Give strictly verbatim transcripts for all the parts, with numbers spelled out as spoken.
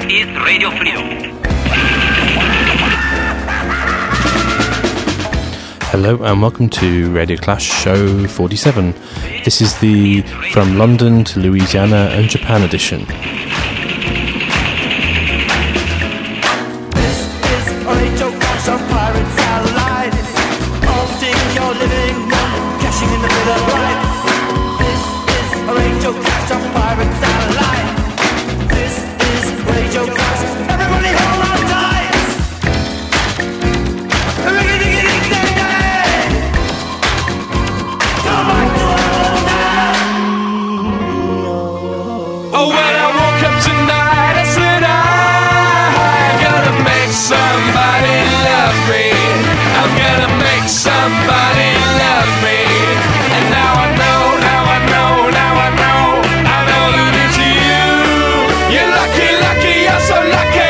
is Radio Freedom. Hello and welcome to Radio Clash Show forty-seven. This is the From London to Louisiana and Japan edition. This is Radio Clash on Pirate Satellite. Haunting your living room, cashing in the middle of light. This is Radio Clash on Pirate Satellite. This is Radio Clash. Everybody hold on tight. Oh, when I woke up tonight, I said I'm gonna make somebody love me. I'm gonna make somebody love me. And now I know, now I know, now I know, I know that it's you. You're lucky, lucky, you're so lucky.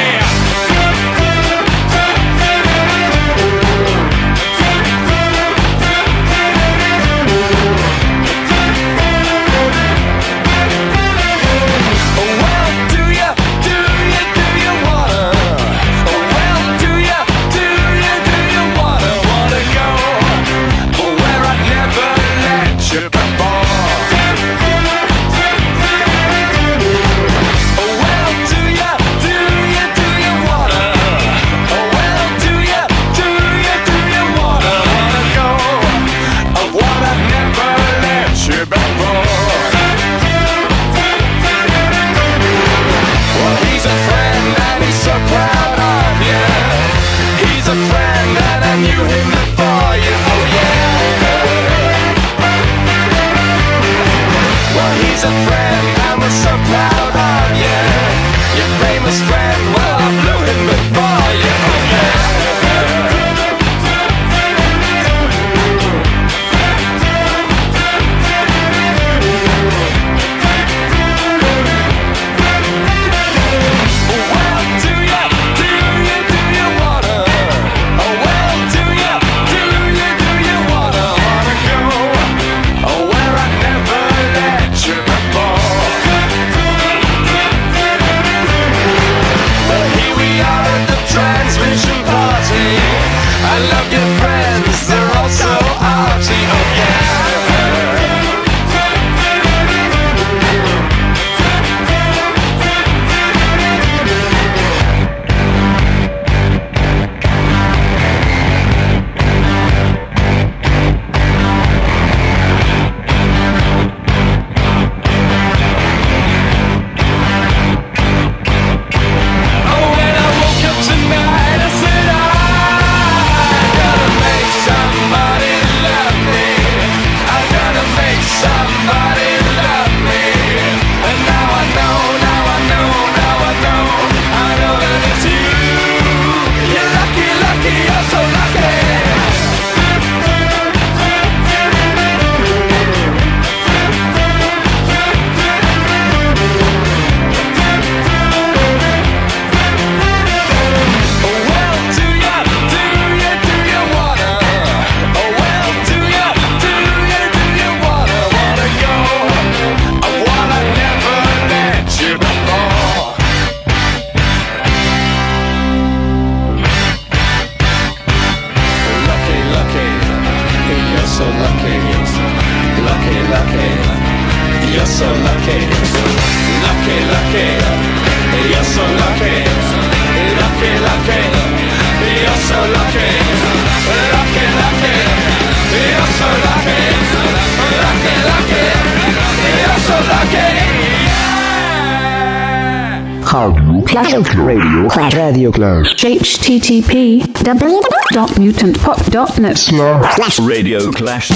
Radio Clash. Radio Clash. H T T P w w w dot mutant pop dot net slash Radio Clash.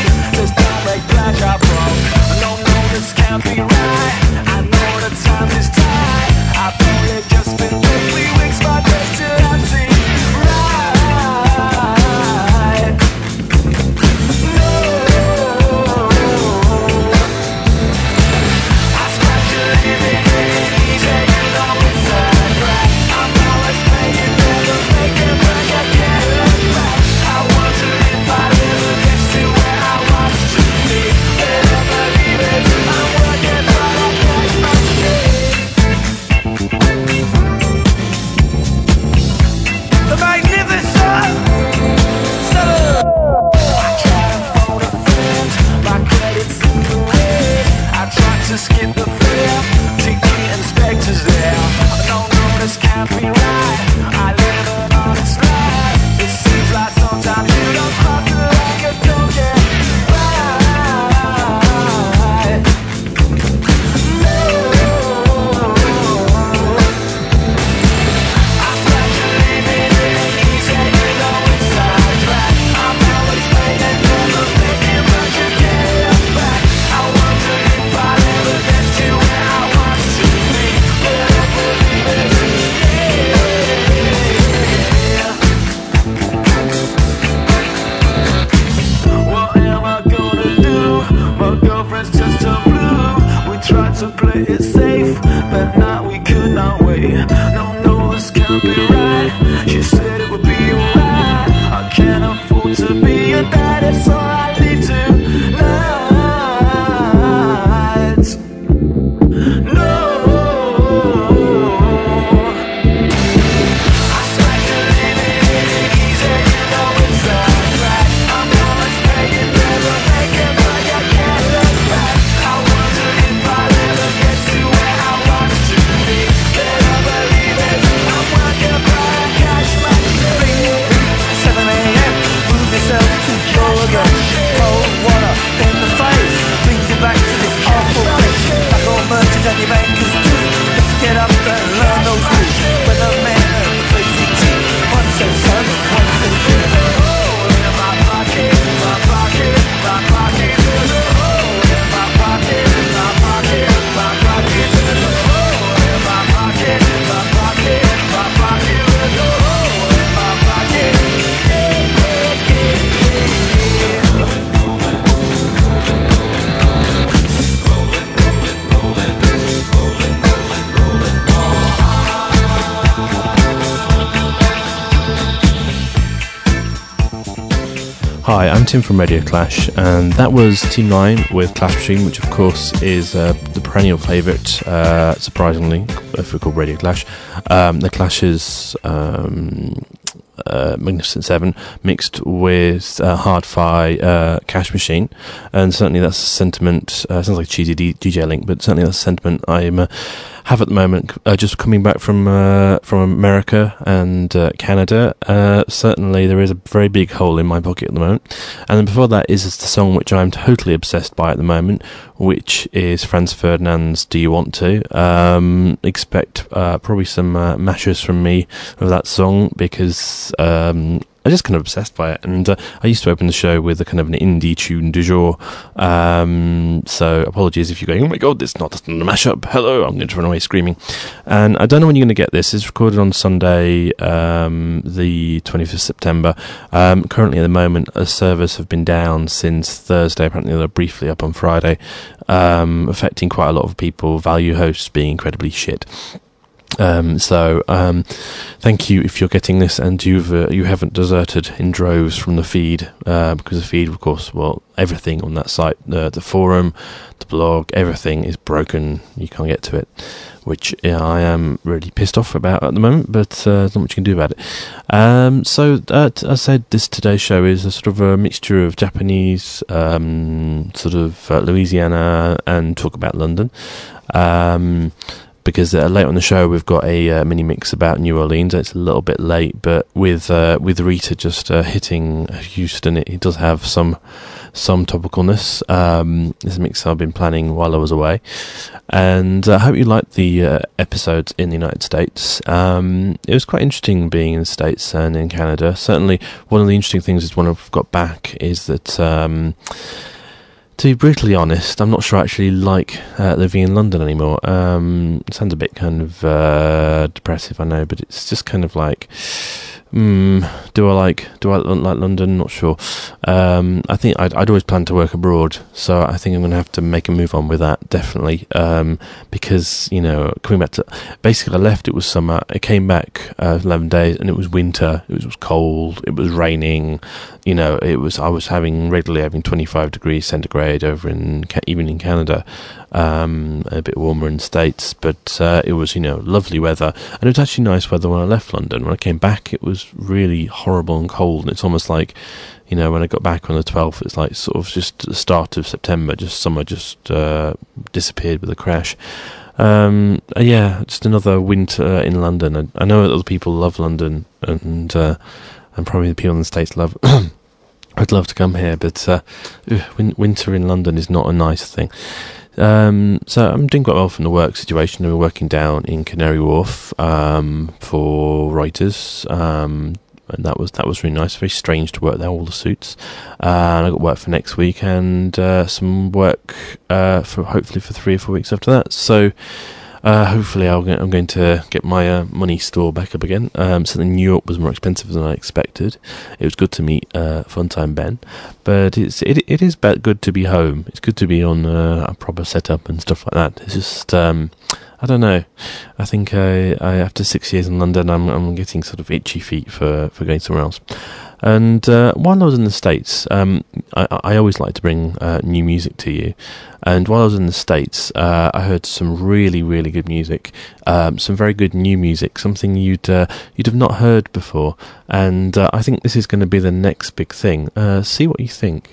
Can't be right. I know the time is Hi, I'm Tim from Radio Clash, and that was Team nine with Clash Machine, which of course is uh, the perennial favourite, uh, surprisingly, if we call Radio Clash. Um, the Clash's um, uh, Magnificent Seven mixed with uh, Hard-Fi uh, Cash Machine, and certainly that's a sentiment, uh, sounds like a cheesy D- DJ link, but certainly that's a sentiment I'm uh, have at the moment, uh, just coming back from uh, from America and uh, Canada. Uh, certainly there is a very big hole in my pocket at the moment. And then before that is the song which I'm totally obsessed by at the moment, which is Franz Ferdinand's Do You Want To? Um, expect uh, probably some uh, mashes from me of that song, because um, I'm just kind of obsessed by it. And uh, I used to open the show with a kind of an indie tune du jour. Um, so apologies if you're going, oh my god, this is not a mashup. Hello, I'm going to run away screaming. And I don't know when you're going to get this. It's recorded on Sunday, um, the twenty-fifth of September. Um, currently at the moment, uh, servers have been down since Thursday. Apparently they're briefly up on Friday, um, affecting quite a lot of people, value hosts being incredibly shit. Um, so, um, thank you if you're getting this and you've, uh, you haven't deserted in droves from the feed, uh, because the feed, of course, well, everything on that site, uh, the forum, the blog, everything is broken. You can't get to it, which yeah, I am really pissed off about at the moment, but, uh, there's not much you can do about it. Um, so, uh, as I said, this today's show is a sort of a mixture of Japanese, um, sort of uh, Louisiana, and talk about London. Um, because uh, late on the show we've got a uh, mini mix about New Orleans. It's a little bit late, but with uh, with Rita just uh, hitting Houston, it, it does have some some topicalness. Um, this mix I've been planning while I was away, and I hope you liked the uh, episodes in the United States. Um, it was quite interesting being in the States and in Canada. Certainly, one of the interesting things is when I've got back is that. Um, To be brutally honest, I'm not sure I actually like uh, living in London anymore. Um, it sounds a bit kind of uh, depressive, I know, but it's just kind of like, mm, do I like do I like London? Not sure. Um, I think I'd, I'd always planned to work abroad, so I think I'm going to have to make a move on with that, definitely. Um, because, you know, coming back to... Basically, I left, it was summer. I came back uh, eleven days, and it was winter. It was, it was cold. It was raining. You know, it was. I was having regularly having twenty-five degrees centigrade over in even in Canada, um, a bit warmer in the States. But uh, it was, you know, lovely weather, and it was actually nice weather when I left London. When I came back, it was really horrible and cold, and it's almost like, you know, when I got back on the twelfth, it's like sort of just the start of September. Just summer just uh, disappeared with a crash. Um, uh, yeah, just another winter in London. I, I know that other people love London, and uh, and probably the people in the States love. I'd love to come here, but uh, win- winter in London is not a nice thing. Um, so I'm doing quite well from the work situation. We're working down in Canary Wharf um, for Reuters. Um, and that was that was really nice. Very strange to work there, all the suits. Uh, and I got work for next week, and uh, some work uh, for hopefully for three or four weeks after that. So uh, hopefully I'll get, I'm going to get my uh, money store back up again. Um, so New York was more expensive than I expected. It was good to meet uh, Funtime Ben, but it's it it is good to be home. It's good to be on uh, a proper setup and stuff like that. It's just. Um, I don't know. I think I, I after six years in London, I'm I'm getting sort of itchy feet for, for going somewhere else. And uh, while I was in the States, um, I, I always like to bring uh, new music to you. And while I was in the States, uh, I heard some really really good music, um, some very good new music, something you'd uh, you'd have not heard before. And uh, I think this is going to be the next big thing. Uh, see what you think.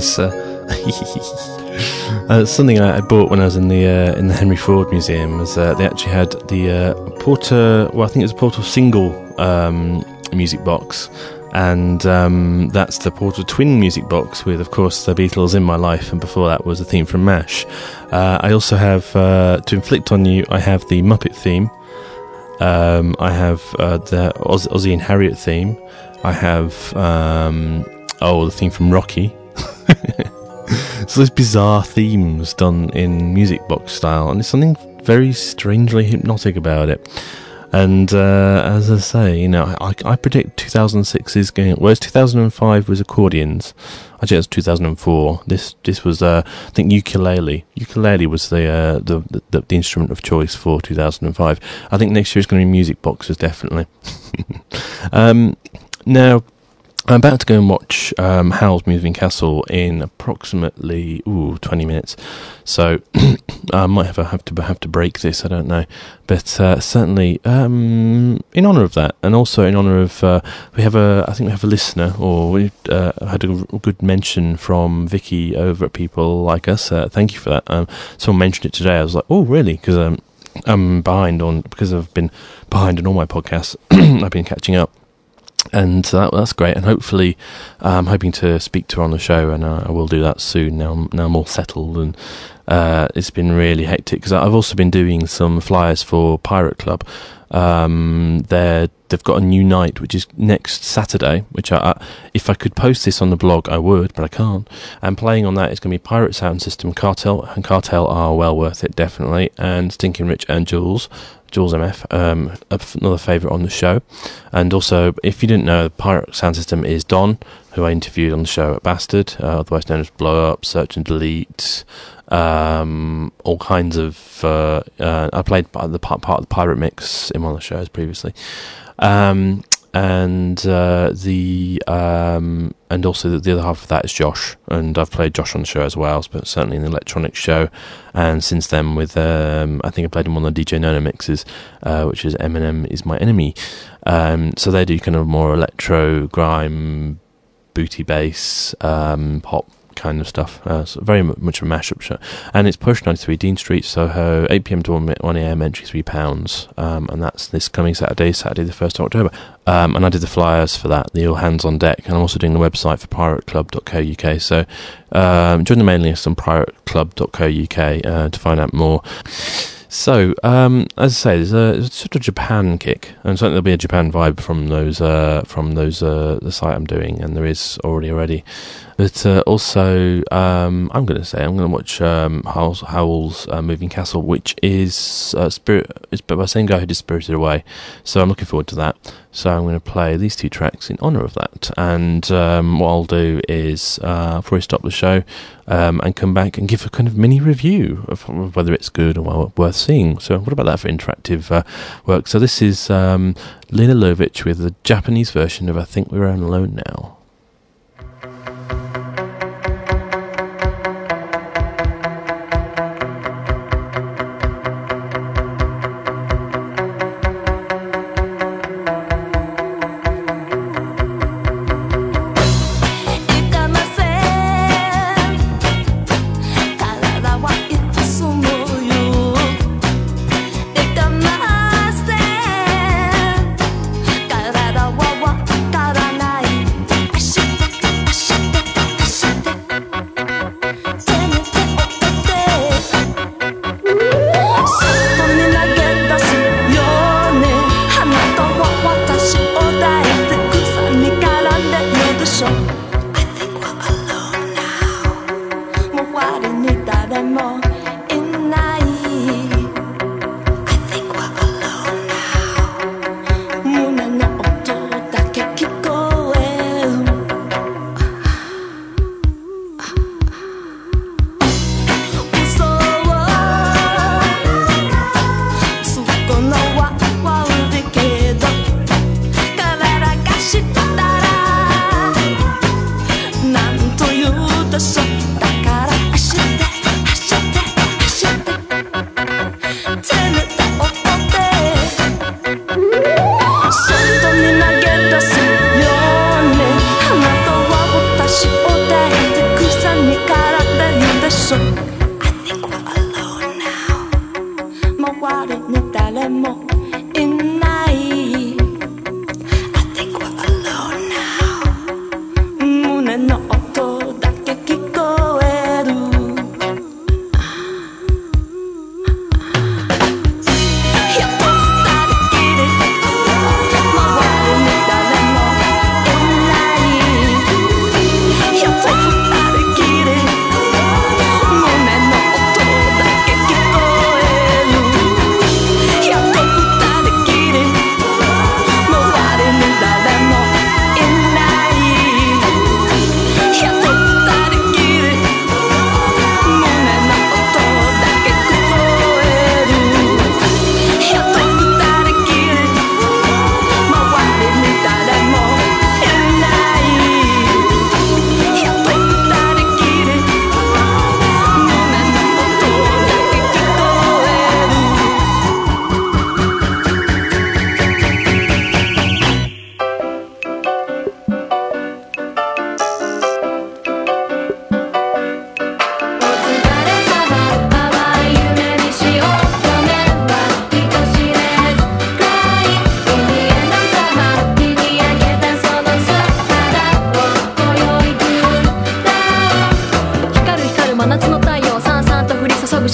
It's uh, uh, something I, I bought when I was in the uh, in the Henry Ford Museum. Was uh, they actually had the uh, Porter? Well, I think it was a Porter single um, music box, and um, that's the Porter twin music box with, of course, the Beatles, In My Life, and before that was a theme from MASH. Uh, I also have uh, to inflict on you. I have the Muppet theme. Um, I have uh, the Oz- Ozzy and Harriet theme. I have um, oh the theme from Rocky. So there's bizarre themes done in music box style, and there's something very strangely hypnotic about it. And uh, as I say, you know, I, I predict two thousand six is going. Whereas two thousand five was accordions, I think it was two thousand four. This this was uh, I think ukulele. Ukulele was the, uh, the the the instrument of choice for two thousand five. I think next year is going to be music boxes, definitely. um, now. I'm about to go and watch um, Howl's Moving Castle in approximately ooh, twenty minutes, so I might have, a, have to have to break this. I don't know, but uh, certainly um, in honour of that, and also in honour of uh, we have a I think we have a listener, or we uh, had a good mention from Vicky over at People Like Us. Uh, thank you for that. Um, someone mentioned it today. I was like, oh really? Because um, I'm behind on because I've been behind on all my podcasts. I've been catching up. And uh, that's great, and hopefully I'm hoping to speak to her on the show, and uh, I will do that soon. Now I'm, now I'm all settled, and uh, it's been really hectic, because I've also been doing some flyers for Pirate Club. Um, they're, they've got a new night, which is next Saturday, which I, I, if I could post this on the blog, I would, but I can't. And playing on that is going to be Pirate Sound System, Cartel, and Cartel are well worth it, definitely, and Stinking Rich and Jules. Jules M F, um, another favourite on the show. And also, if you didn't know, Pirate Sound System is Don, who I interviewed on the show at Bastard, uh, otherwise known as Blow Up, Search and Delete, um, all kinds of... Uh, uh, I played part of, the, part of the Pirate Mix in one of the shows previously. Um, and uh, the um, and also the, the other half of that is Josh, and I've played Josh on the show as well, but certainly in the electronic show. And since then, with um, I think I played him on the D J Nono mixes, uh, which is Eminem Is My Enemy. Um, so they do kind of more electro, grime, booty bass, um, pop kind of stuff. Uh, so very much a mashup show, and it's Push ninety-three, Dean Street, Soho, eight p.m. to one a.m. entry three pounds, um, and that's this coming Saturday, Saturday the first of October. Um, and I did the flyers for that, the All Hands on Deck, and I'm also doing the website for pirate club dot co dot U K. So um, join the mailing list on pirate club dot co dot U K uh, to find out more. So, um, as I say, there's a, there's a sort of Japan kick, and certainly there'll be a Japan vibe from those, uh, from those, uh, the site I'm doing, and there is already already. But uh, also, um, I'm going to say I'm going to watch um, Howl's, Howl's uh, Moving Castle, which is uh, Spirit. It's by the same guy who did Spirited Away, so I'm looking forward to that. So I'm going to play these two tracks in honour of that. And um, what I'll do is, uh, before I stop the show, um, and come back and give a kind of mini review of whether it's good or well, worth seeing. So what about that for interactive uh, work? So this is um, Lena Lovitch with the Japanese version of I Think We're Alone Now.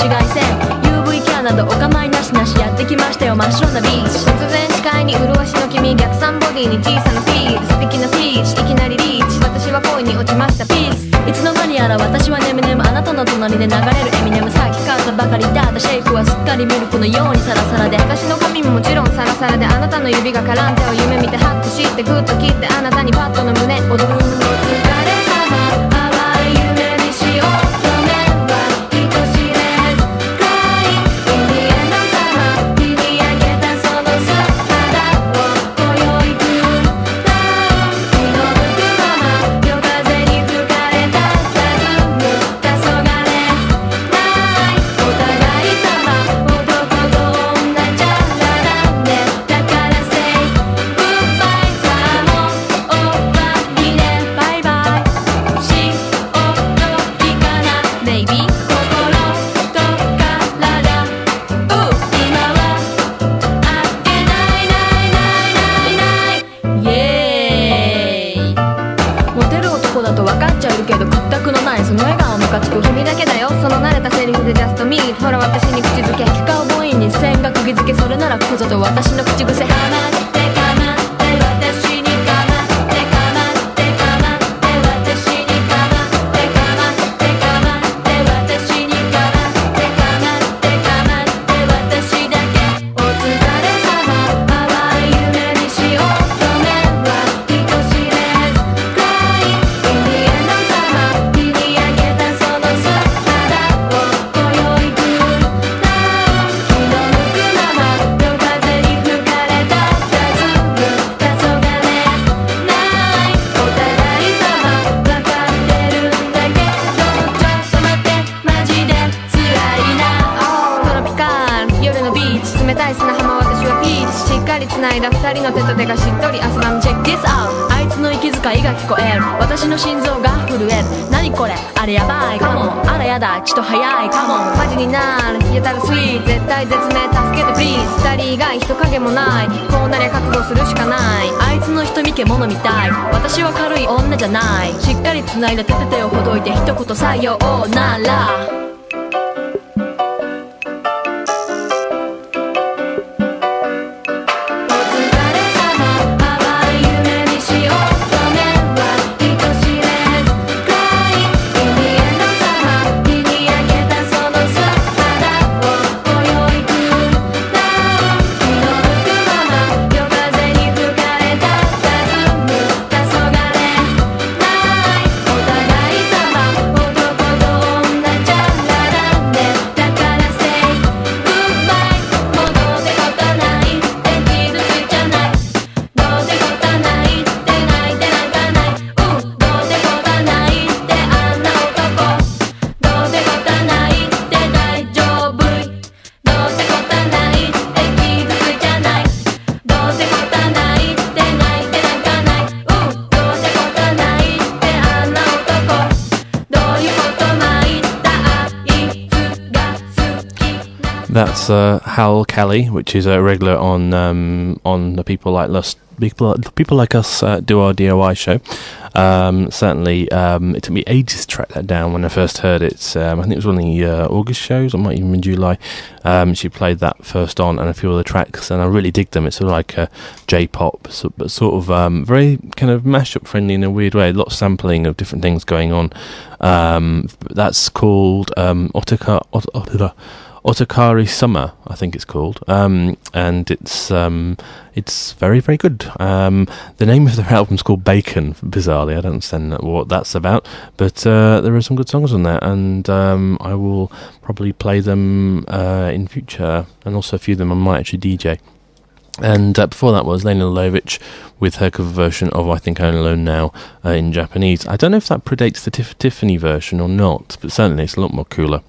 紫外線 ユーブイ ケアなどお構いなしなしやってきましたよ真っ白なビーチ突然視界に潤しの君逆三ボディに小さなスピード素敵なピーチいきなりリーチ私は恋に落ちましたピースいつの間にやら私はネムネムあなたの隣で流れるエミネムさっき買ったばかりだったシェイクはすっかりミルクのようにサラサラで私の髪ももちろんサラサラであなたの指が絡んでを夢見てハッとしてグッと切ってあなたにパッとの胸踊るの疲れ様淡い夢にしようとめは人知れず暗いインディエンドサマー日に焼けたその素肌を今宵クールダウン気の向くまま夜風に吹かれた弾む黄昏ないお互い様男と女じゃらなんでだから Say Goodbye さあもう終わりねバイバイしおときかな Baby 心と体う今はあっけないないないないないイエーイモテる男だと分かっちゃうけど屈託のないその笑顔ムカつく君だけだよその慣れたセリフで Just Me ほら私に口づけ聞かう母音に線が釘付けそれならここぞと私の口癖ハマってかまって私にかまってかまってかまって私にかまってかまってかまって私にかまってかまってかまって私だけお疲れ様淡い夢にしようとめは人知れず暗いインディエンドサマー日に焼けたその素肌を今宵クールダウン気の向くまま夜風に吹かれた弾む黄昏ないお互い様分かってるんだけどちょっと待ってマジで辛いなトロピカル夜のビーチ冷たい砂浜私はピーチしっかり繋いだ二人の手と手がしっとり汗ばむチェック This out あいつの息遣いが聞こえる私の心臓が震える何これあれやばいかもあらやだちょっと早いかもマジになるやたらスイート絶対絶命助けて Please 二人以外人影もないこうなりゃ覚悟するしかないあいつの瞳獣みたい私は軽い女じゃないしっかり繋いだ手と手をほどいて一言採用ならお疲れ様淡い夢にしようとめは人知れず暗いインディエンドサマー日に焼けたその素肌を今宵クールダウン気の向くまま夜風に吹かれた弾む黄昏ないお互い様男と女じゃらなんでだから Say Goodbye もうどうてことないって傷ついちゃないどうてことないって泣いてなんかないうんどうてことないってあんな男どうてことないって大丈夫どうてことないって傷ついちゃないどうてことないって泣いてなんかないうんどうてことないってあんな男どういうことまいったあいつが好きな That's uh, Hal Kelly, which is a regular on um, on the People Like Us people people like us uh, do our D I Y show. Um, certainly, um, it took me ages to track that down when I first heard it. Um, I think it was one of the uh, August shows, or might even in July. Um, she played that first on, and a few other tracks, and I really dig them. It's sort of like a J-pop, so, but sort of um, very kind of mashup friendly in a weird way. A lot of sampling of different things going on. Um, that's called um, Otaka. Ot- Ot- Otakari Summer, I think it's called, um, and it's um, it's very very good. Um, the name of their album's called Bacon. Bizarrely, I don't understand what that's about, but uh, there are some good songs on there, and um, I will probably play them uh, in future, and also a few of them I might actually D J. And uh, before that was Lena Lovich with her cover version of I Think I'm Alone Now uh, in Japanese. I don't know if that predates the Tiff- Tiffany version or not, but certainly it's a lot more cooler.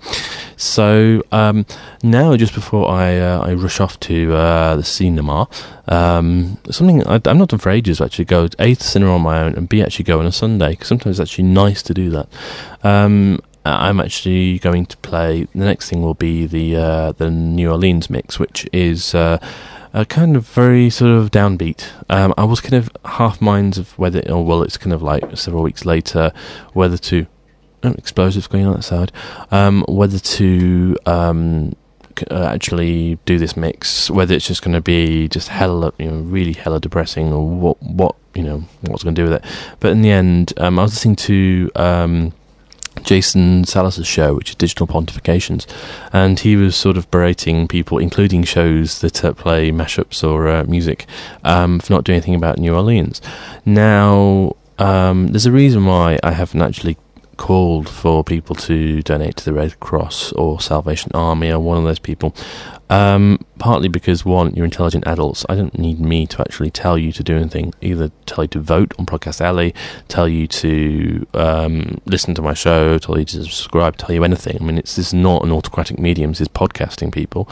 So um, now, just before I uh, I rush off to uh, the cinema, um, something I, I'm not done for ages to actually go A, to cinema on my own, and B, actually go on a Sunday, because sometimes it's actually nice to do that. Um, I'm actually going to play, the next thing will be the uh, the New Orleans mix, which is uh, a kind of very sort of downbeat. Um, I was kind of half minds of whether, or well, it's kind of like several weeks later, whether to oh, explosives going on outside. Um, whether to um, c- uh, actually do this mix, whether it's just going to be just hella, you know, really hella depressing, or what, what you know, what's going to do with it. But in the end, um, I was listening to um, Jason Salas's show, which is Digital Pontifications, and he was sort of berating people, including shows that uh, play mashups or uh, music, um, for not doing anything about New Orleans. Now, um, there's a reason why I haven't actually called for people to donate to the Red Cross or Salvation Army or one of those people. Um, partly because, one, you're intelligent adults. I don't need me to actually tell you to do anything. Either tell you to vote on Podcast Alley, tell you to um, listen to my show, tell you to subscribe, tell you anything. I mean, it's this is not an autocratic medium. This is podcasting, people.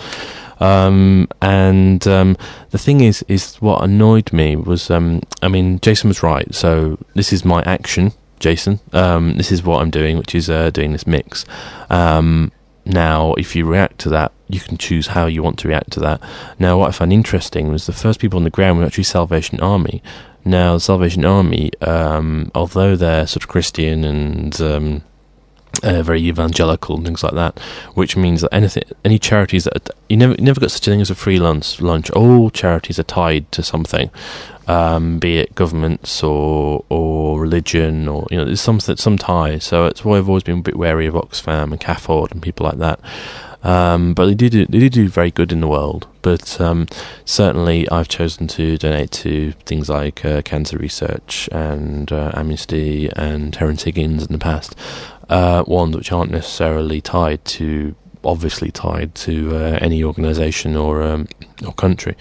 Um, and um, the thing is, is what annoyed me was, um, I mean, Jason was right. So this is my action, Jason. Um, this is what I'm doing, which is uh, doing this mix. Um, now, if you react to that, you can choose how you want to react to that. Now, what I found interesting was the first people on the ground were actually Salvation Army. Now, the Salvation Army, um, although they're sort of Christian and um, uh, very evangelical and things like that, which means that anything, any charities that are, you never, you never got such a thing as a free lunch. Lunch. All charities are tied to something. Um, be it governments or or religion, or you know, there's some some tie. So it's why I've always been a bit wary of Oxfam and CAFOD and people like that. Um, but they do do, they do do very good in the world. But um, certainly, I've chosen to donate to things like uh, cancer research and uh, Amnesty and Terence Higgins in the past. Uh, ones which aren't necessarily tied to, obviously tied to uh, any organisation or um, or country.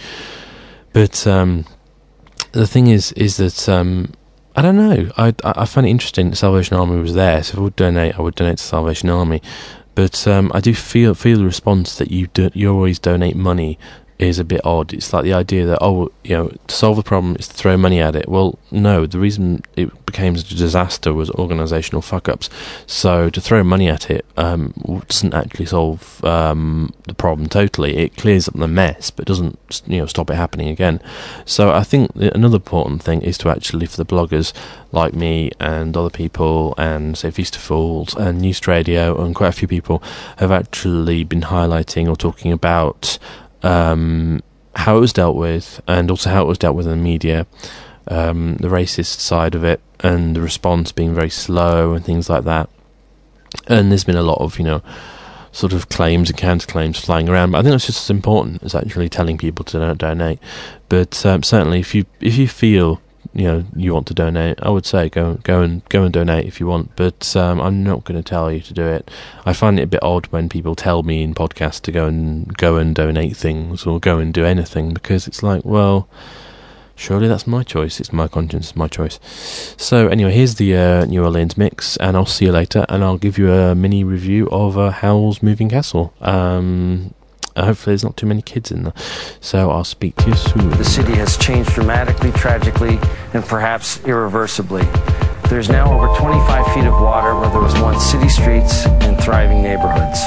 But um, the thing is, is that um, I don't know. I I find it interesting that Salvation Army was there. So if I would donate, I would donate to Salvation Army. But um, I do feel feel the response that you do, you always donate money is a bit odd. It's like the idea that, oh, you know, to solve a problem is to throw money at it. Well, no, the reason it became such a disaster was organisational fuck-ups. So to throw money at it um, doesn't actually solve um, the problem totally. It clears up the mess, but doesn't, you know, stop it happening again. So I think another important thing is to actually, for the bloggers like me and other people, and say Feast of Fools and News Radio, and quite a few people have actually been highlighting or talking about Um, how it was dealt with, and also how it was dealt with in the media, um, the racist side of it, and the response being very slow and things like that. And there's been a lot of, you know, sort of claims and counterclaims flying around, but I think that's just as important as actually telling people to don't donate. But um, certainly, if you if you feel, you know, you want to donate, I would say go go and go and donate if you want. But um, I'm not going to tell you to do it. I find it a bit odd when people tell me in podcasts to go and go and donate things or go and do anything, because it's like, well, surely that's my choice. It's my conscience, it's my choice. So anyway, here's the uh, New Orleans mix, and I'll see you later, and I'll give you a mini review of uh, Howl's Moving Castle. Um, hopefully there's not too many kids in there. So I'll speak to you soon. The city has changed dramatically, tragically, and perhaps irreversibly. There's now over twenty-five feet of water where there was once city streets and thriving neighborhoods.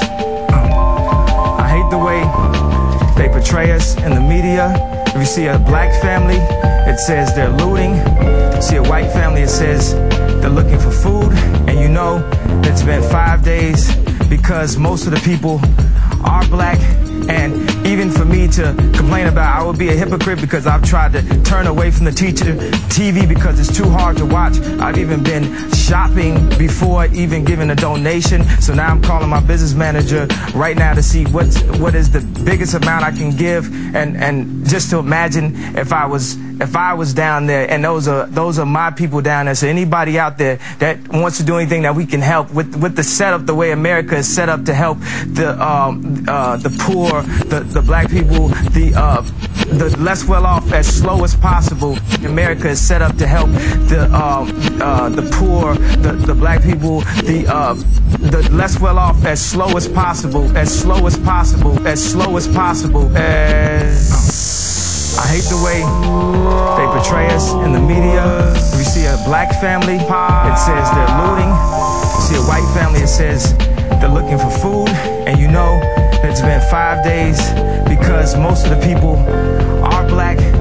I hate the way they portray us in the media. If you see a black family, it says they're looting. You see a white family, it says they're looking for food. And you know it's been five days because most of the people are black. And even for me to complain about, I would be a hypocrite because I've tried to turn away from the teacher T V because it's too hard to watch. I've even been shopping before even giving a donation. So now I'm calling my business manager right now to see what's, what is the biggest amount I can give, and, and just to imagine if I was if I was down there, and those are those are my people down there. So anybody out there that wants to do anything that we can help with with the setup, the way America is set up to help the um, uh, the poor, the the black people, the uh, the less well off as slow as possible. America is set up to help the um, uh, the poor, the the black people, the uh, the less well off as slow as possible, as slow as possible, as slow as possible, as. I hate the way they portray us in the media. If you see a black family, it says they're looting. You see a white family, it says they're looking for food. And you know it's been five days because most of the people are black.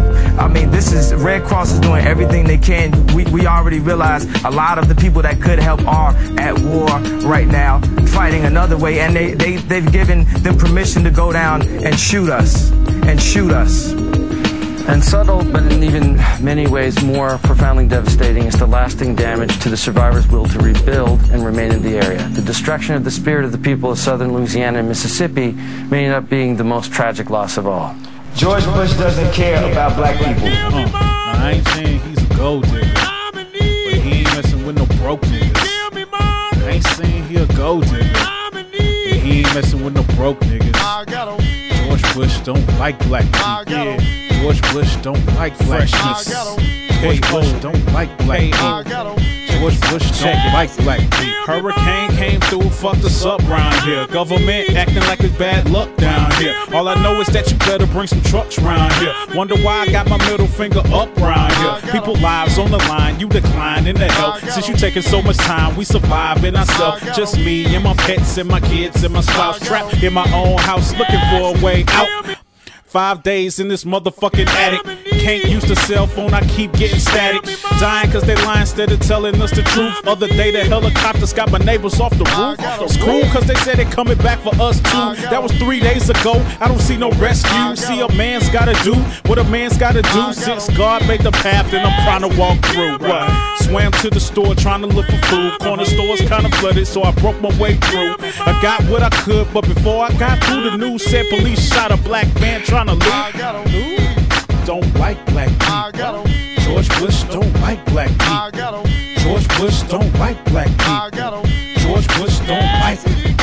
I mean, this is, Red Cross is doing everything they can. We, we already realize a lot of the people that could help are at war right now, fighting another way, and they, they, they've given them permission to go down and shoot us, and shoot us. And subtle, but in even many ways more profoundly devastating, is the lasting damage to the survivors' will to rebuild and remain in the area. The destruction of the spirit of the people of southern Louisiana and Mississippi may end up being the most tragic loss of all. George Bush doesn't care about black people. Uh, now I ain't saying he's a gold digger, but he ain't messing with no broke niggas. I ain't saying he a gold digger, but he ain't messing with no broke niggas. George Bush don't like black people. Yeah. George Bush don't like blackness. George Bush don't like black people. George Bush don't like black people. Hurricane came through, fucked us up round here. Government acting like it's bad luck down here. All I know is that you better bring some trucks round here. Wonder why I got my middle finger up round here. People lives on the line, you decline in the help. Since you taking so much time, we surviving ourselves. Just me and my pets and my kids and my spouse, trapped in my own house looking for a way out. Five days in this motherfucking attic. Can't use the cell phone, I keep getting static. Dying cause they lying instead of telling us the truth. Other day the helicopters got my neighbors off the roof. Screw cause they said they coming back for us too. That was three days ago, I don't see no rescue. See, a man's gotta do what a man's gotta do. Since God made the path and I'm trying to walk through. What? Swam to the store trying to look for food. Corner stores kinda flooded, so I broke my way through. I got what I could, but before I got through, the news said police shot a black man trying to loot. Don't like black people. George Bush don't like black people. George Bush don't like black people. George Bush don't like it.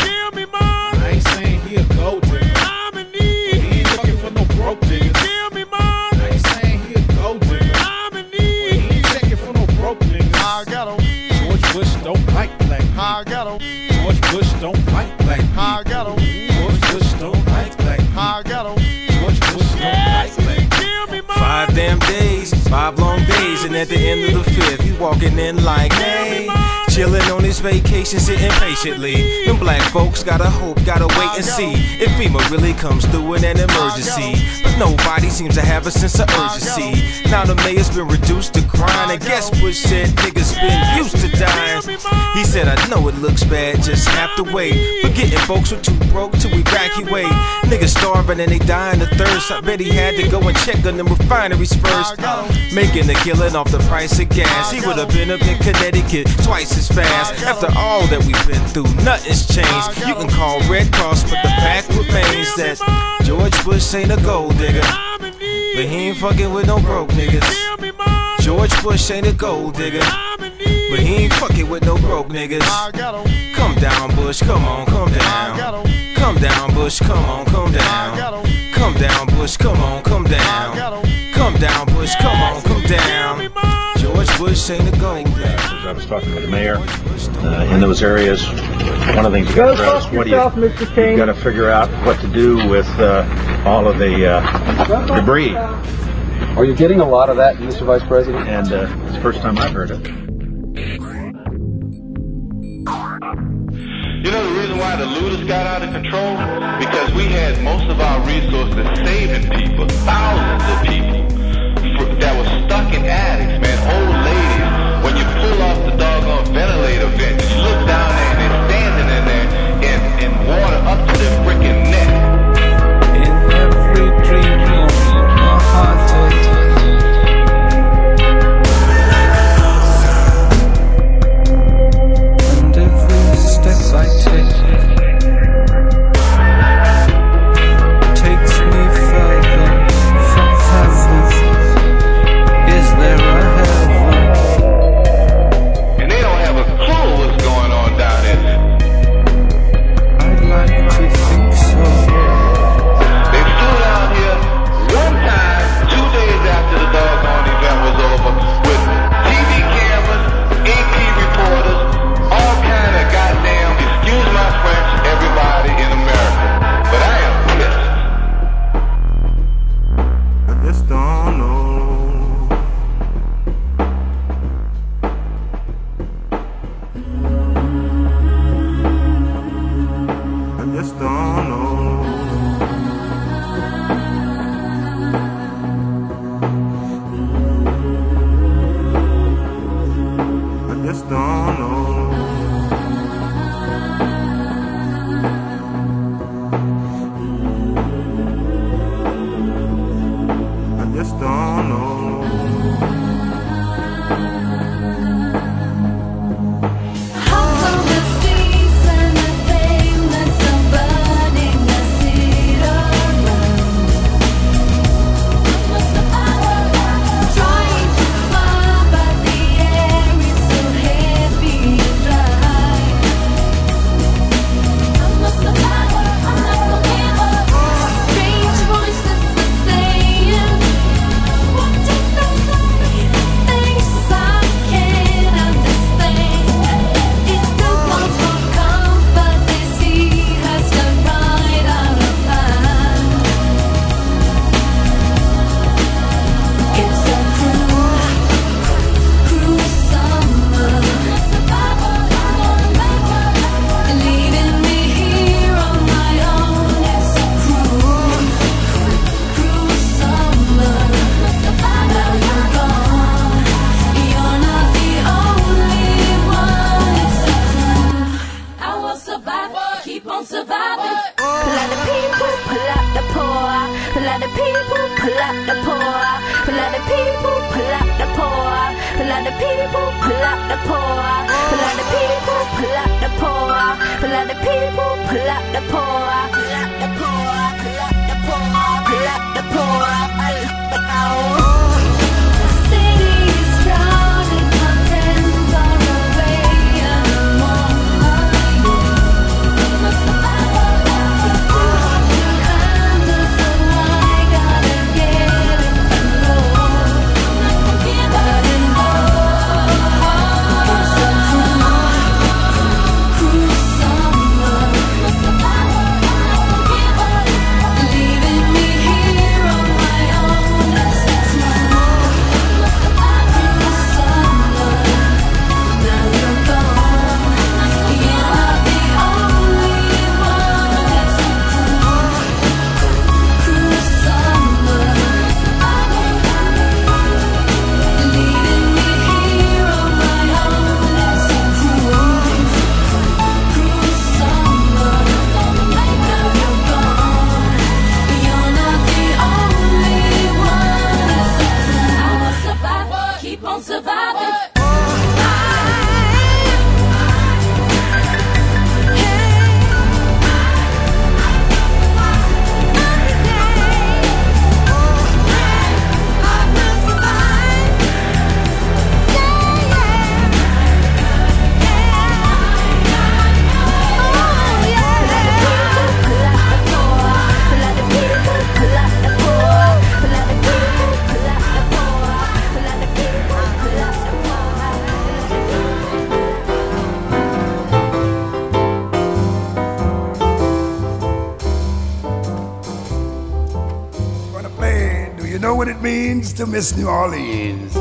I ain't saying he a gold digger. He ain't looking for no broke niggas. I ain't saying he a gold digger. He ain't checking for no broke niggas. George Bush don't like black people. George Bush don't like black people. George Bush don't like black people. George Bush don't like black people. Five damn days, five long days, and at the end of the fifth, he walking in like, hey, chilling on his vacation, sitting patiently. Them black folks gotta hope, gotta wait and see if FEMA really comes through in an emergency. But nobody seems to have a sense of urgency. Now the mayor's been reduced to crying, and guess Bush said niggas been used to dying. He said, I know it looks bad, just have to wait. Forgetting folks were too broke to evacuate. Niggas starving and they dying of thirst. I bet he had to go and check on them refineries first. Making a killing off the price of gas. He would have been up in Connecticut twice as fast. After all that we've been through, nothing's changed. You can call Red Cross, but the fact remains that George Bush ain't a gold digger, but he ain't fucking with no broke niggas. George Bush ain't a gold digger, but he ain't fucking with no broke niggas. Come down, Bush, come on, come down. Come down, Bush, come on, come down. Come down, Bush, come on, come down. Come down, Bush, come on, come down. George Bush ain't a gold digger. I was talking with the mayor uh, in those areas. One of the things you got to address, what do you, you got to figure out what to do with uh, all of the uh, debris. Are you getting a lot of that, Mister Vice President? And uh, it's the first time I've heard it. You know the reason why the looters got out of control? Because we had most of our resources saving people, thousands of people for, that were stuck in attics, man, old ladies. When you pull off the doggone ventilator vent, you look down there and they're standing in there in, in water up to their freaking neck. In every dream of my heart and every step I take takes me further from heaven. Is there a heaven? And they don't have a clue what's going on down there. I'd like to think so. They flew down here one time, two days after the doggone event was over, with T V cameras, A P reporters, all kind of goddamn, excuse my French, everybody in America. But I am pissed. I just don't know. I just don't know. survive, keep on surviving. Let the people pull up the poor. Let the people pull up the poor. Let the people pull up the poor. Let the people pull up the poor. Let the people pull up the poor. Let the people pull up the poor. Pull up the poor. Pull up the poor. Pull up the poor. To Miss New Orleans.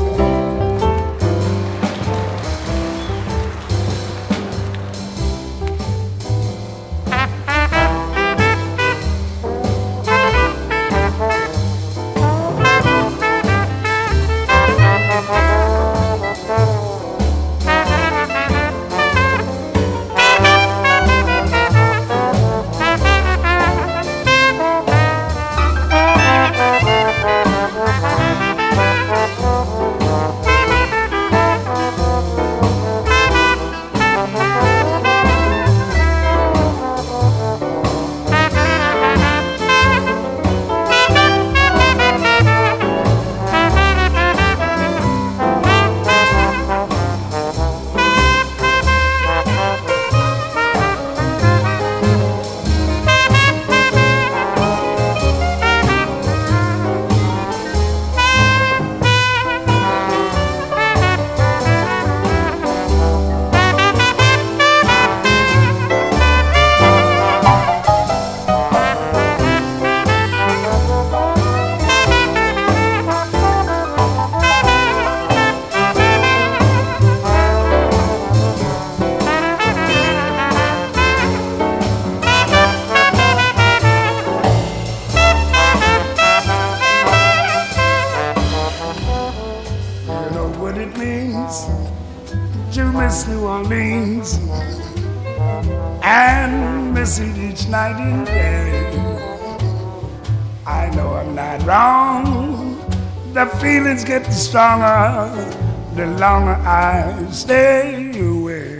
Feelings get stronger the longer I stay away.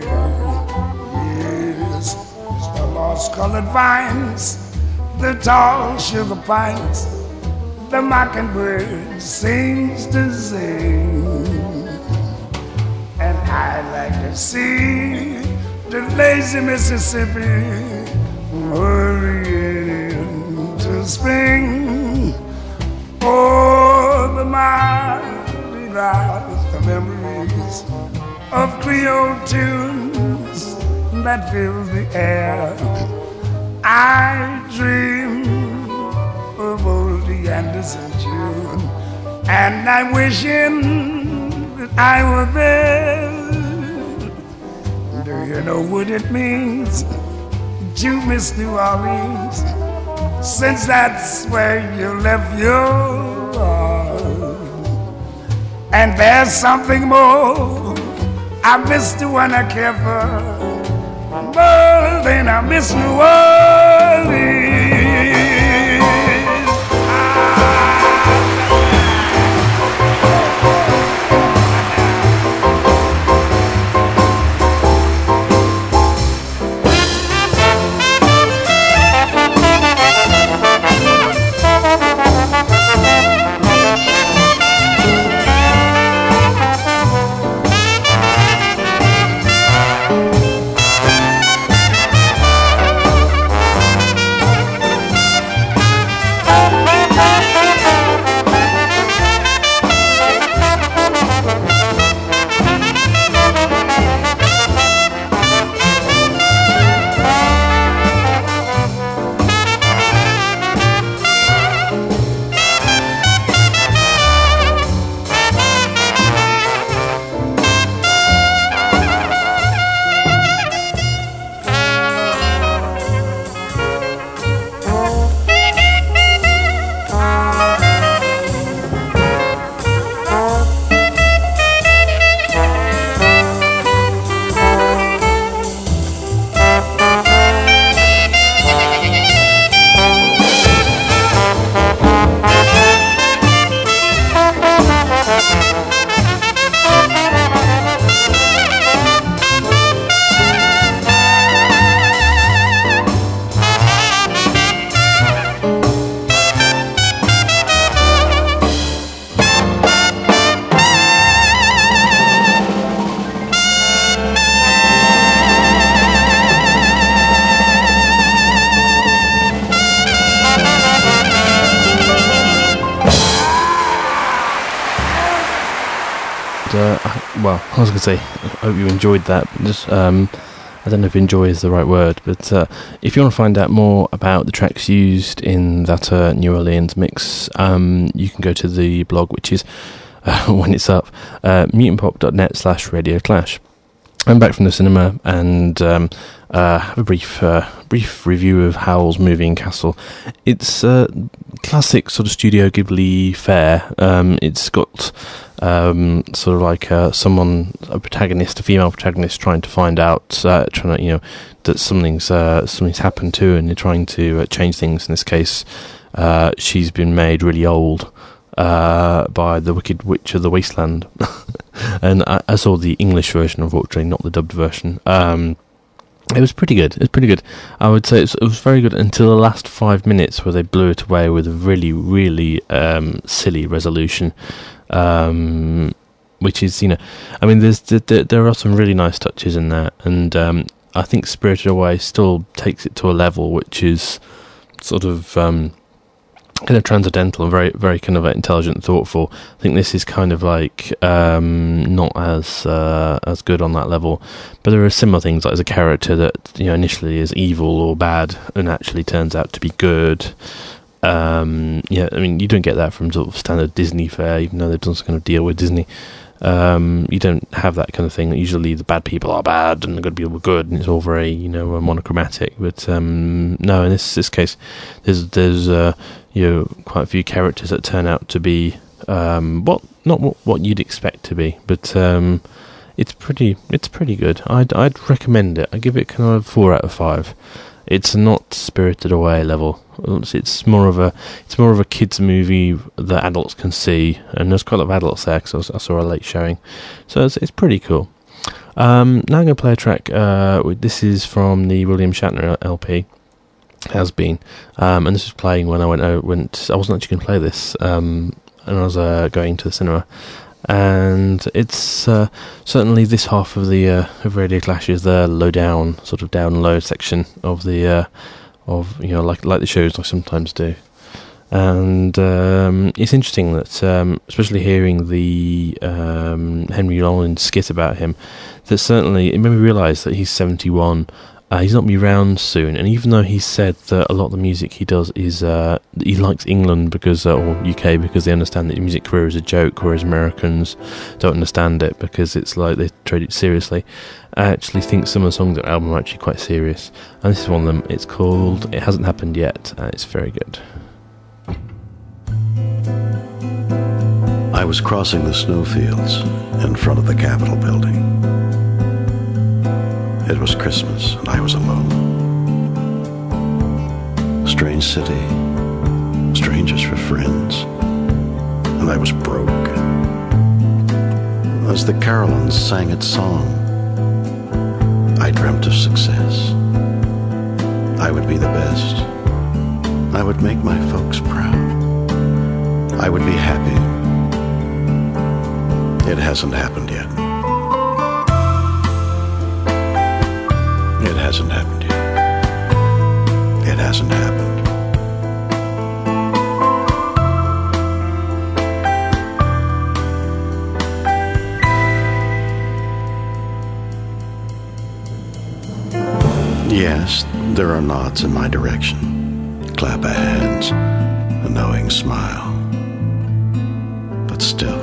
Yes, it's the lost-colored vines, the tall sugar pines, the mockingbird sings to sing, and I like to see the lazy Mississippi hurrying to spring. Oh, the Mardi Gras, the memories of Creole tunes that fill the air. I dream of oldie Anderson June, and I'm wishing that I were there. Do you know what it means to miss New Orleans, since that's where you left your heart? And there's something more I miss the one I care for, more than I miss New Orleans. Well, I was going to say, I hope you enjoyed that. Just, um, I don't know if enjoy is the right word, but uh, if you want to find out more about the tracks used in that uh, New Orleans mix, um, you can go to the blog, which is, uh, when it's up, uh, mutantpop.net slash Radio Clash. I'm back from the cinema and um, uh, have a brief uh, brief review of Howl's Moving Castle. It's a classic sort of Studio Ghibli fare. Um, it's got um, sort of like uh, someone, a protagonist, a female protagonist, trying to find out, uh, trying to, you know, that something's uh, something's happened to her, and they're trying to uh, change things. In this case, uh, she's been made really old uh, by the Wicked Witch of the Wasteland. And I, I saw the English version, unfortunately, not the dubbed version. Um, it was pretty good. It was pretty good. I would say it was, it was very good until the last five minutes, where they blew it away with a really, really um, silly resolution. Um, which is, you know, I mean, there's there, there are some really nice touches in that, and um, I think Spirited Away still takes it to a level which is sort of um, kind of transcendental and very, very kind of intelligent and thoughtful. I think this is kind of like um, not as uh, as good on that level, but there are similar things, like there's a character that, you know, initially is evil or bad and actually turns out to be good. Um, yeah, I mean, you don't get that from sort of standard Disney fare, even though they've done some kind of deal with Disney. Um, you don't have that kind of thing. Usually the bad people are bad and the good people are good, and it's all very, you know, monochromatic. But um, no, in this this case, there's there's uh, you know, quite a few characters that turn out to be um, what not what, what you'd expect to be, but um, it's pretty it's pretty good. I'd I'd recommend it. I give it kind of four out of five. It's not Spirited Away level. It's more of a it's more of a kids movie that adults can see, and there's quite a lot of adults there because I saw a late showing, so it's, it's pretty cool. Um, now I'm going to play a track. Uh, this is from the William Shatner L P. Has been, um, and this was playing when I went. I went. I wasn't actually going to play this, um, and I was uh, going to the cinema. And it's uh, certainly this half of the uh, of Radio Clash is the low down, sort of down low section of the uh, of, you know, like like the shows I sometimes do. And um, it's interesting that, um, especially hearing the um, Henry Rollins skit about him, that certainly it made me realise that he's seventy-one. Uh, he's not going to be around soon, and even though he said that a lot of the music he does is uh, he likes England because uh, or U K because they understand that his music career is a joke, whereas Americans don't understand it because it's like they treat it seriously. I actually think some of the songs on the album are actually quite serious, and this is one of them. It's called "It Hasn't Happened Yet," and it's very good. I was crossing the snowfields in front of the Capitol building. It was Christmas, and I was alone. Strange city, strangers for friends, and I was broke. As the Carolines sang its song, I dreamt of success. I would be the best. I would make my folks proud. I would be happy. It hasn't happened yet. It hasn't happened yet. It hasn't happened. Yes, there are nods in my direction, clap of hands, a knowing smile. But still,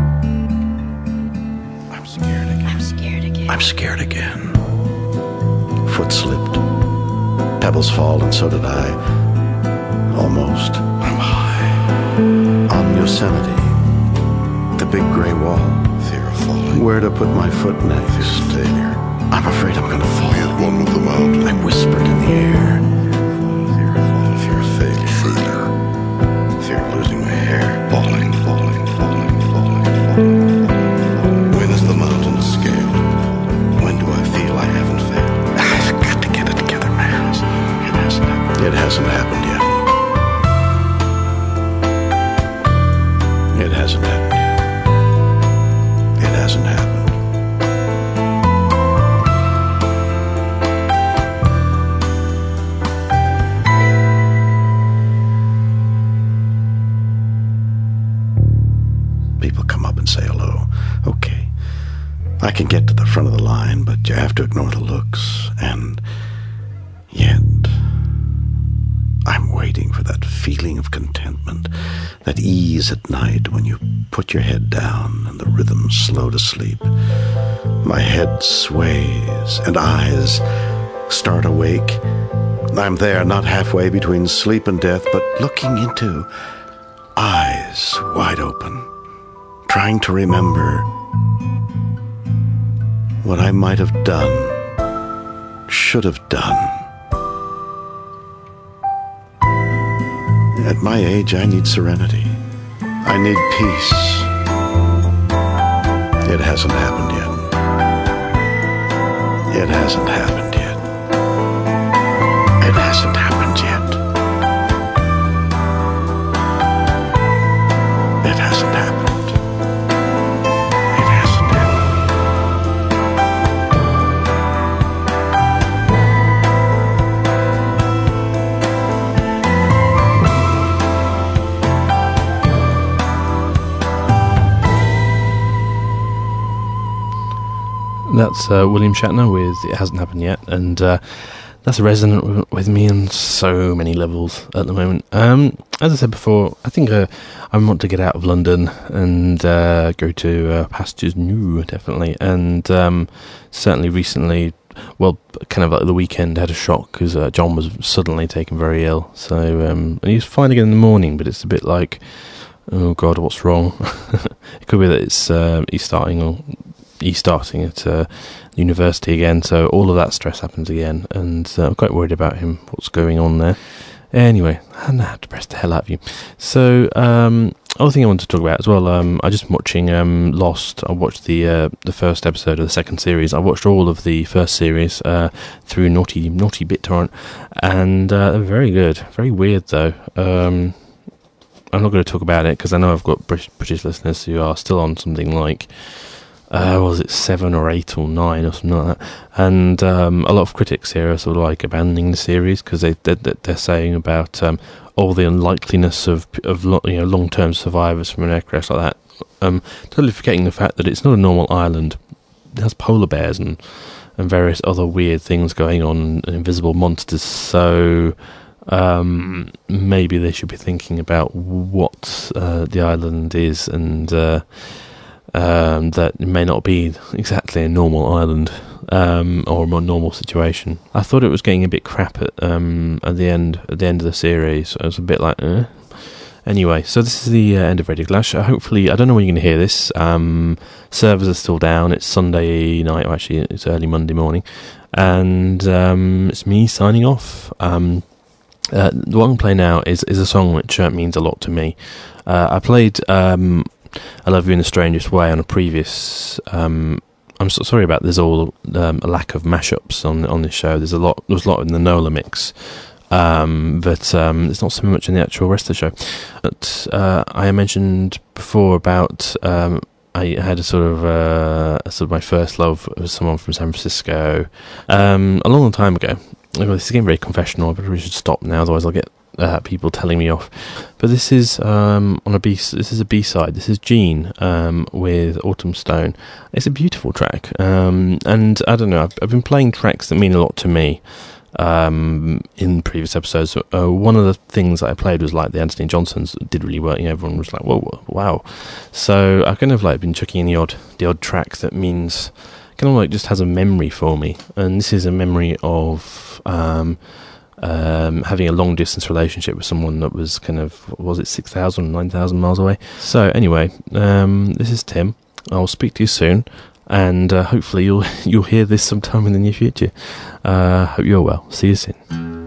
I'm scared again. I'm scared again. I'm scared again. Foot slipped, pebbles fall, and so did I. Almost. I'm high. On Yosemite, the big gray wall. Fear of falling. Where to put my foot next? Failure. I'm afraid I'm gonna fall. Be at one with the mountain. I whispered in the air. Fear of falling. Fear of failure. Failure. Fear of losing my hair. Falling, falling, falling, falling, falling. When is the mountain scaled? When do I feel I haven't failed? I've got to get it together, man. It hasn't happened. It hasn't happened yet. It hasn't happened yet. It hasn't happened. Say hello. Okay. I can get to the front of the line, but you have to ignore the looks. And yet, I'm waiting for that feeling of contentment, that ease at night when you put your head down and the rhythm's slow to sleep. My head sways and eyes start awake. I'm there, not halfway between sleep and death, but looking into eyes wide open, trying to remember what I might have done, should have done. At my age, I need serenity. I need peace. It hasn't happened yet. It hasn't happened yet. It hasn't happened yet. It hasn't happened. That's uh, William Shatner with It Hasn't Happened Yet, and uh, that's resonant w- with me on so many levels at the moment. Um, as I said before, I think uh, I want to get out of London and uh, go to uh, pastures new, definitely. And um, certainly recently, well, kind of like the weekend, had a shock because uh, John was suddenly taken very ill. So um, and he was fine again in the morning, but it's a bit like, oh God, what's wrong? It could be that it's uh, he's starting or he's starting at uh, university again, so all of that stress happens again, and uh, I'm quite worried about him, what's going on there. Anyway, and that depressed the hell out of you. So, um, other thing I wanted to talk about as well, um, I just been watching um, Lost. I watched the uh, the first episode of the second series. I watched all of the first series uh, through Naughty Naughty BitTorrent, and uh, they're very good. Very weird though. Um, I'm not going to talk about it because I know I've got British, British listeners who are still on something like Uh, was it seven or eight or nine or something like that? And um, a lot of critics here are sort of like abandoning the series because they, they they're saying about um, all the unlikeliness of of lo- you know long term survivors from an air crash like that. Um, totally forgetting the fact that it's not a normal island. It has polar bears and and various other weird things going on, and invisible monsters. So um, maybe they should be thinking about what uh, the island is and. Uh, Um, that it may not be exactly a normal island um, or a more normal situation. I thought it was getting a bit crap at um, at the end at the end of the series. I was a bit like, eh. Anyway, so this is the uh, end of Radio Clash. Uh, hopefully, I don't know when you're going to hear this. Um, servers are still down. It's Sunday night, or actually it's early Monday morning. and um, it's me signing off. Um, uh, the one I'm playing now is, is a song which uh, means a lot to me. Uh, I played um, I Love You in the Strangest Way on a previous... Um, I'm so sorry about there's all um, a lack of mashups on on this show. There's a lot There's a lot in the Nola mix. Um, but um, there's not so much in the actual rest of the show. But uh, I mentioned before about um, I had a sort of uh, a sort of my first love was someone from San Francisco um, a long, long time ago. Well, this is getting very confessional. I probably should stop now, otherwise I'll get uh, people telling me off. But this is um, on a B. This is a B side. This is Gene um, with Autumn Stone. It's a beautiful track, um, and I don't know. I've, I've been playing tracks that mean a lot to me. Um, in previous episodes, uh, one of the things that I played was like the Anthony Johnsons did really well. You know, everyone was like, "Whoa, whoa, wow!" So I've kind of like been chucking in the odd, the odd track that means kind of like just has a memory for me. And this is a memory of um, um, having a long distance relationship with someone that was kind of what was it six thousand, nine thousand miles away. So anyway, um, this is Tim. I'll speak to you soon. And uh, hopefully you'll you'll hear this sometime in the near future. Uh, hope you're well. See you soon.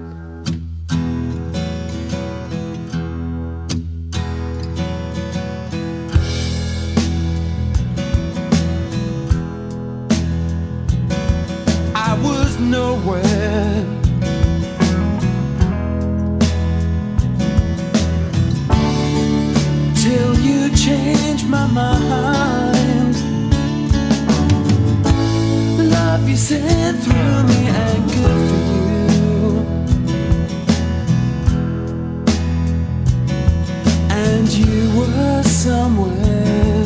I was nowhere till you changed my mind. Love you sent through me and good for you. And you were somewhere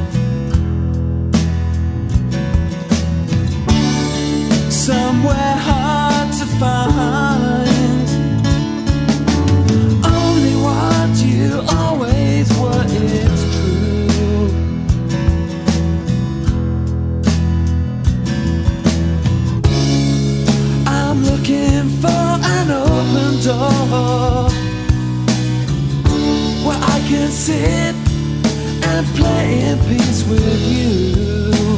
somewhere hard to find. Only what you always were, it's true. I'm looking for an open door where I can sit and play in peace with you.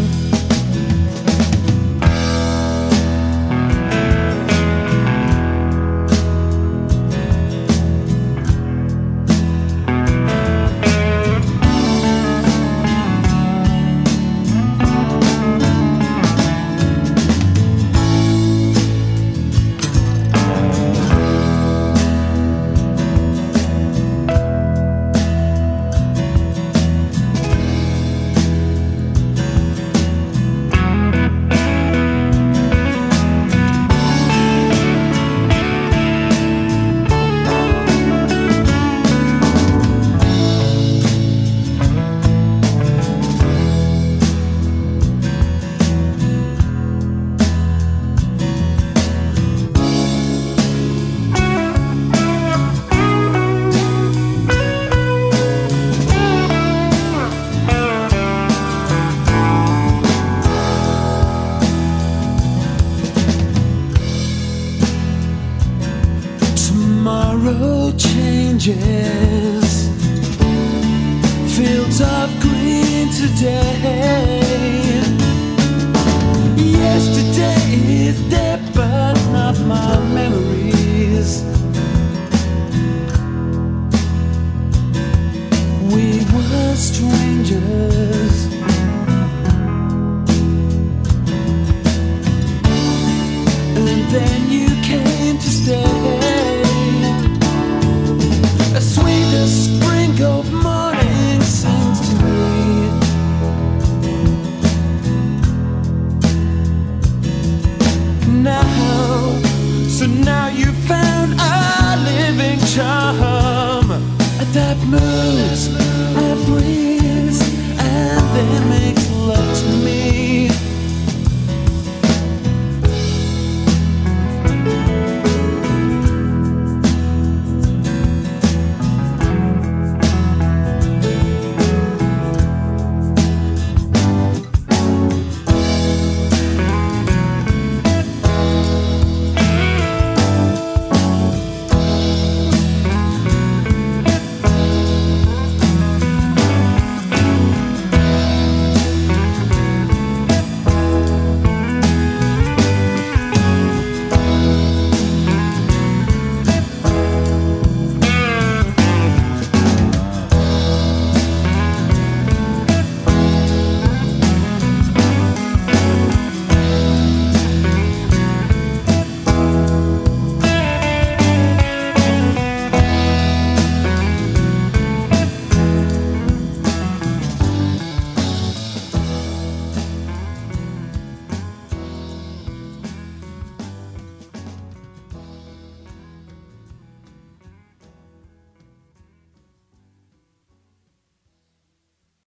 Changes, fields of green today. Yesterday is dead, but not my memory.